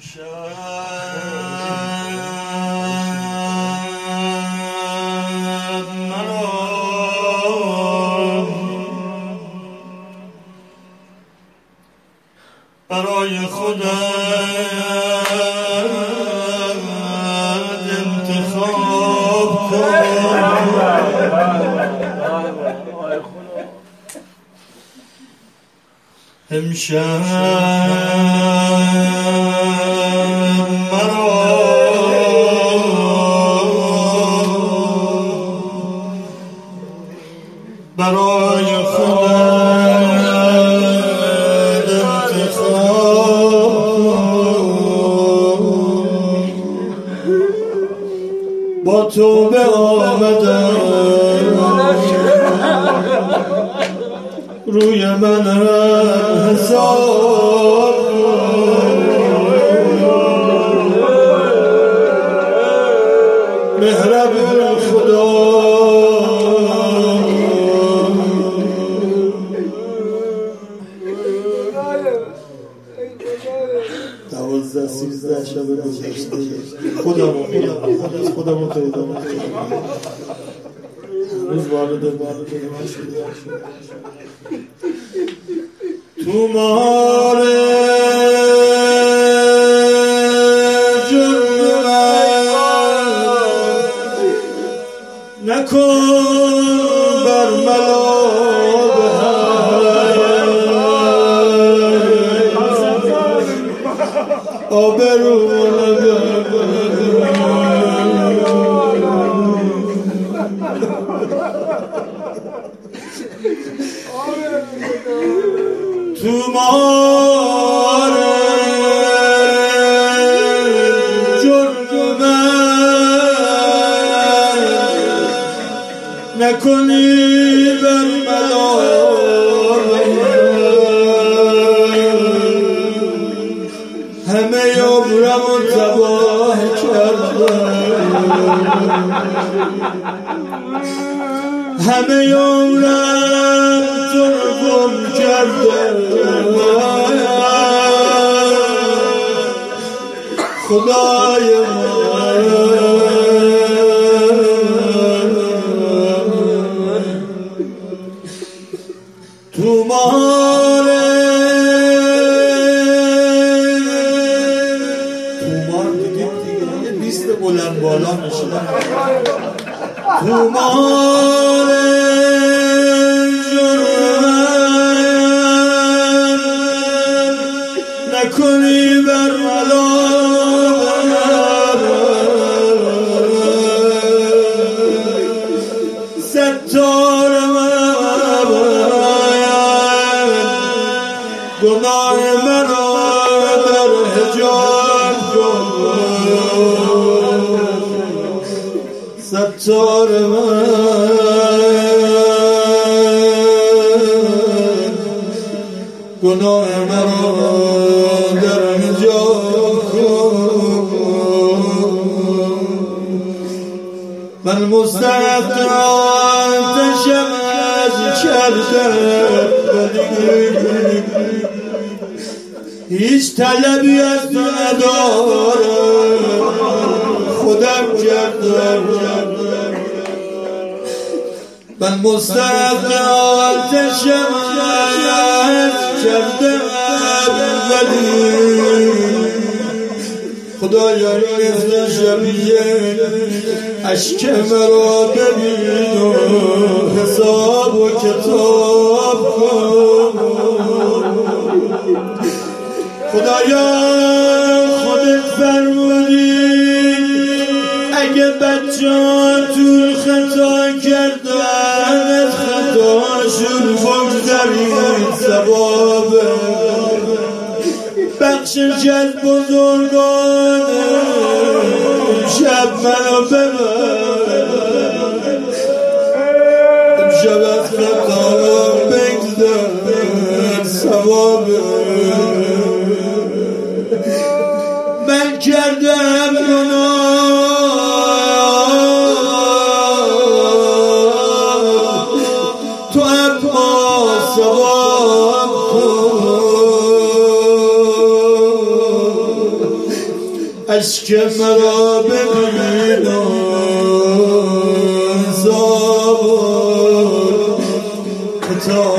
برای خودت انتخاب کن. امشب برای خودت انتخاب با توبه آمدم روی من حساب مهربون خدا 12-13 شب گذشته خودمو پیدا نکردم. هنوز وارد من شده تو مار جرم نکن بر تو مار جرم نکنی بر همه عمرمو تباه کردم، همه عمرم تو رو گم کردم. خدای تو مار دیدید دیگه یه لیست بلند بالا میشنم. تو مار جرم نکنی بر ستار گناه مرا در حجاب کن، ستار گناه مرا در حجاب کن. من مستعد آتشم از کردم، هیچ طلبی از تو ندارم، خودم کردم. من مستعد آتشم از کردم، ولی خدایا مثل شبیه اشک مرا ببین و حساب و کتاب کن. خدایا خودت فرمودی اگه بچه‌ها تو خطا کردن از خطاشون بگذرید، ثواب بخشش از بزرگان شب منو ببر، شب از خطا بگذر، ثواب من کردم گناه، تو اما ثواب کن. اشک مرا ببین زابون کتاب